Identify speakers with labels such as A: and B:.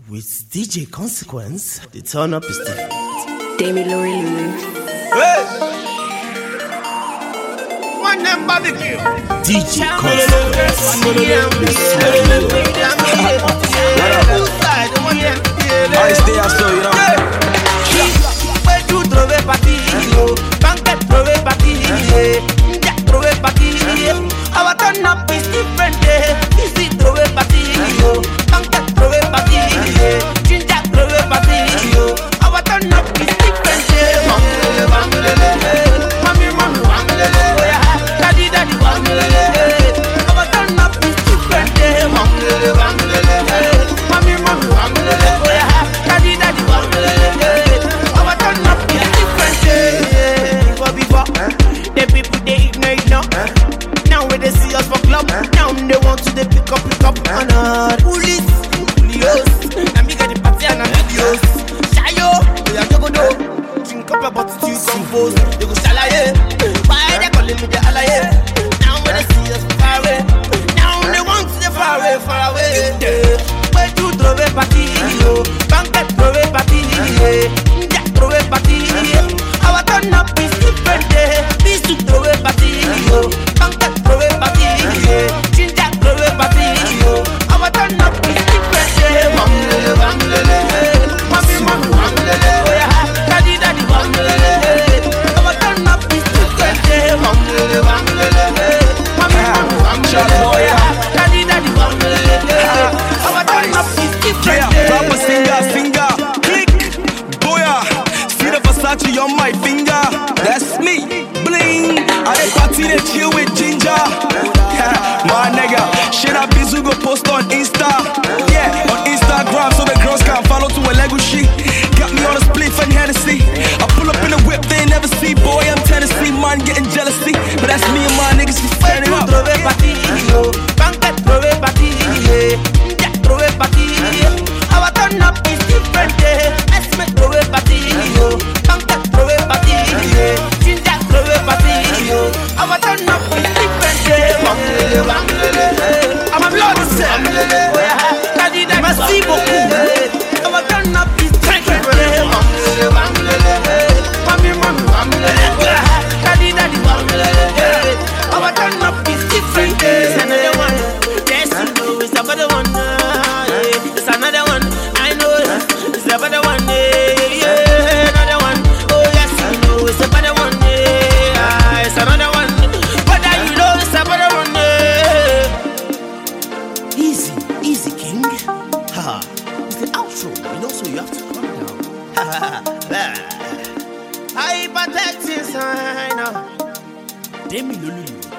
A: With DJ Consequence, the turn up is different.
B: Demi Lulu.
C: Hey! My name barbecue.
A: DJ Consequence.
D: I stay as so, you know.
C: Where you throw a party, banquet throw a party, Jack throw a party. Our turn up is different. Easy throw a party, banquet throw a party, Ginger throw a party. Our turn up is different. Mommy, daddy, daddy, our turn up is different. Mommy, daddy, daddy, our turn up is different. Before, the people they ignore. Now when they see us for club, now they want to they pick up on our police. And we get the party and the videos. Shayo, we are jogo do. Drink up about to compose. They go shalaye. Why they calling me the alaye? Now when they see us far away, now they want to the far away, far away. Where you throw a party, banquet throw a party, Jack throw a party. Our turn up is different. This to throw a party, banquet throw a party, Ginger throw a party. Our turn up is different. Mommy, daddy, daddy, our turn up is different. Daddy, daddy, our turn up is different.
D: Rapper, singer, click, boya. See the Versace on my finger. That's me, bling. I dey party, they chill with Ginger. My nigga, shit up, Bizu go post on Insta. Yeah, on Instagram, so the girls can follow to a legacy. Got me on a spliff and Hennessy. I pull up in the whip, they never see. Boy, I'm Tennessee, man getting jealousy. But that's me and my niggas, we standing up.
C: Throw a party, banquet throw a party, Jack throw a party. Our turn up is different. Let's make throw a party, banquet throw a party, Ginger throw a party. Our turn up is different. I'm a blood cell. Daddy, daddy, merci beaucoup. Our turn up is different. Daddy, daddy, our turn up is different. It's another one. Yes, you know it's another one. It's another one. I know it's another one. Yeah, another one. Oh yes, you know it's another one. Yeah, it's another one. But you know it's another one.
A: Easy, King. Haha. It's the outro, you know, so you have to calm down.
C: Hypertext is I know.
A: Demi Lulu.